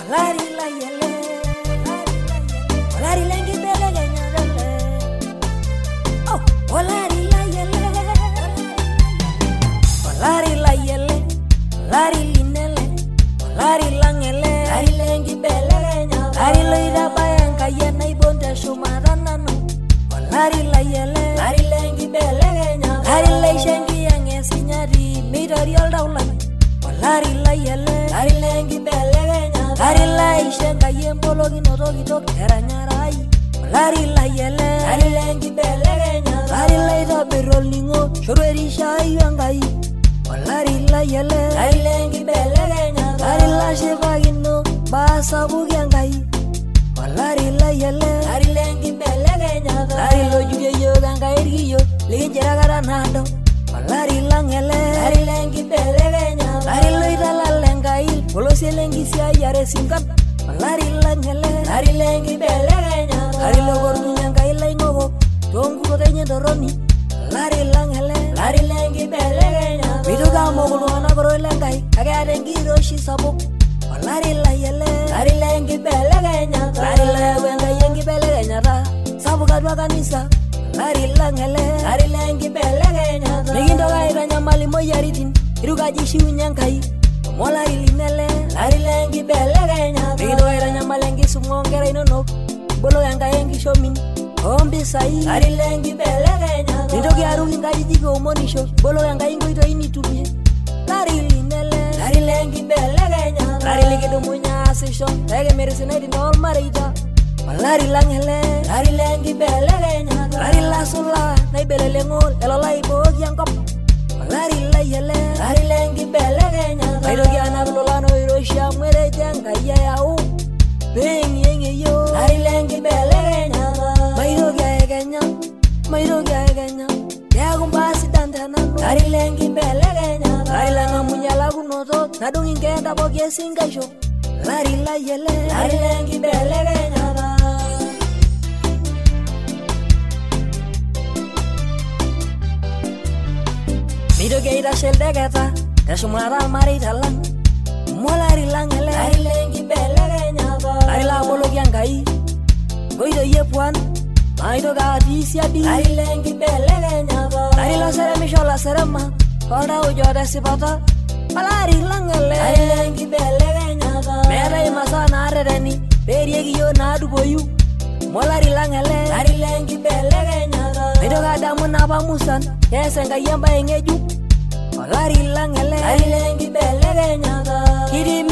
olari la yele olari lengi bele ganyadale oh olari la yele olari la yele olari linele olari langele olari lengi bele ganyadale olari loida bayanga yena ibonda shumaranano olari la yele olari lengi bele ganyadale olari leishengi yangesinyari midori oldaulan olari la yele olari lengi bele ganyadale olari leishenga yembologi notogitok eranyarai olari la yele olari lengi bele ganyadale olari leida berolingo shorweri shaywangai olari la yele olari lengi bele ganyadale olari la shevagino basa bugiangai olari la yele olari lengi bele ganyadale olari lo jugeyo gangairiyo linjera garanado olari langele olari lengi bele ganyadale olari lo idala lengai polosi lengi sia yare singat olari langele olari lengi bele ganyadale olari lo gordunya ngai laingogo tongu tenya doroni olari langele olari lengi bele ganyadale biduga mogulu ana goro lengai agade ngiroshi sabo olari la yele olari lengi bele ganyadale olari lewenga yengi bele ganyadale sabu kadwa kanisa olari langele olari lengi bele ganyadale migindo gaira nyamali moyaritin iruga jishiunya ngai molari linele olari lengi bele ganyadale migindo gaira nyamalengi sumongera inono bolo yanga yengi shomin ombi sai olari lengi bele ganyadale midogi arungi ngai jigo monisho bolo yanga ingoito initumie olari linele olari lengi bele ganyadale olari ligido munya asisho ege meresina di nol marita olari langele olari lengi bele ganyadale olari lasula nai bele lengol elolai bogi angkop olari la yele olari lengi bele ganyadale midogi anabulolano irosha mwere janga yau bengi yengeyo olari lengi bele ganyadale midogi agenya yagumbasi dandana olari lengi bele ganyadale olari langa munyala kunoto nadungi ngenda bogi esingaisho olari la yele olari lengi bele ganyadale midogi ira sheldegeta esumara marita lang molari langele olari lengi bele ganyadale olari la bologi angai goido yepuan aido gadisi adi olari lengi bele ganyadale olari lo seremisho la serema koda ujode sipata olari langele olari lengi bele ganyadale mere masana arereni periegi yo nadu boyu molari langele olari lengi bele ganyadale mido gadamu naba musan yesenga yamba engeju olari langele olari lengi bele ganyadale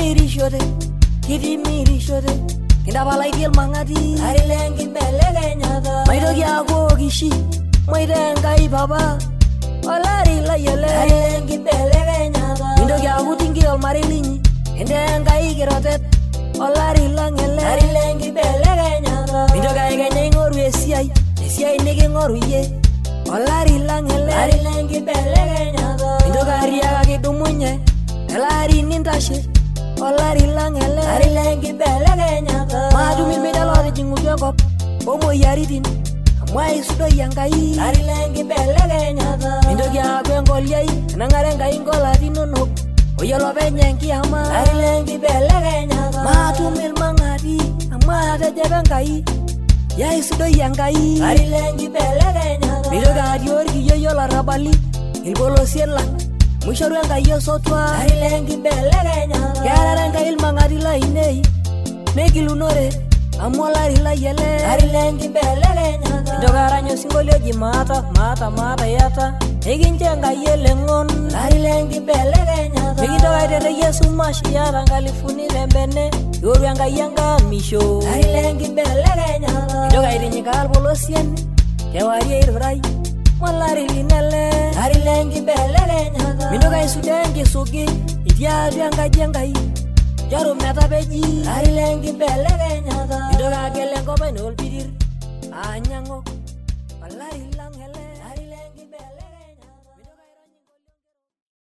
kidimiri shode kindabala igil mangati olari lengi bele ganyadale maido gyago gishi maidenga ibaba olari la yele olari lengi bele ganyadale mido gyago tingil marilinyi endenga igirotet olari langele olari lengi bele ganyadale mido ganya ngoru esiai nege ngoru ye olari langele olari lengi bele ganyadale mido garia gidumunye olari nintashe olari langele olari lengi bele ganyadale madumi medalore jingugengop omo yaritin amai sudo yangai olari lengi bele ganyadale mido gyagwengoliai nangare ngai ngolati nonok oyolo benyengi ama olari lengi bele ganyadale matumil mangati amata jebengai yai sudo yangai olari lengi bele ganyadale mido gadiorgi yoyola rabali ilbolo sielang musharu ngai yosotwa olari lengi bele ganyadale yarara ngai ilmangati la inei megilunore amolari la yele olari lengi bele ganyadale mido garanyo singolio mata yata eginje ngai yelengon olari lengi bele ganyadale migindo gaidere yesu mashiara ngalifuni lembene yoru ngai yanga misho olari lengi bele ganyadale mido gaidinyi kalbolosien kewari irai molari linele olari lengi bele ganyadale mido gai sudengi sugi idiari ngai jaro meta beji olari lengi bele ganyadale mido gagele ngoba nol bidir anyango olari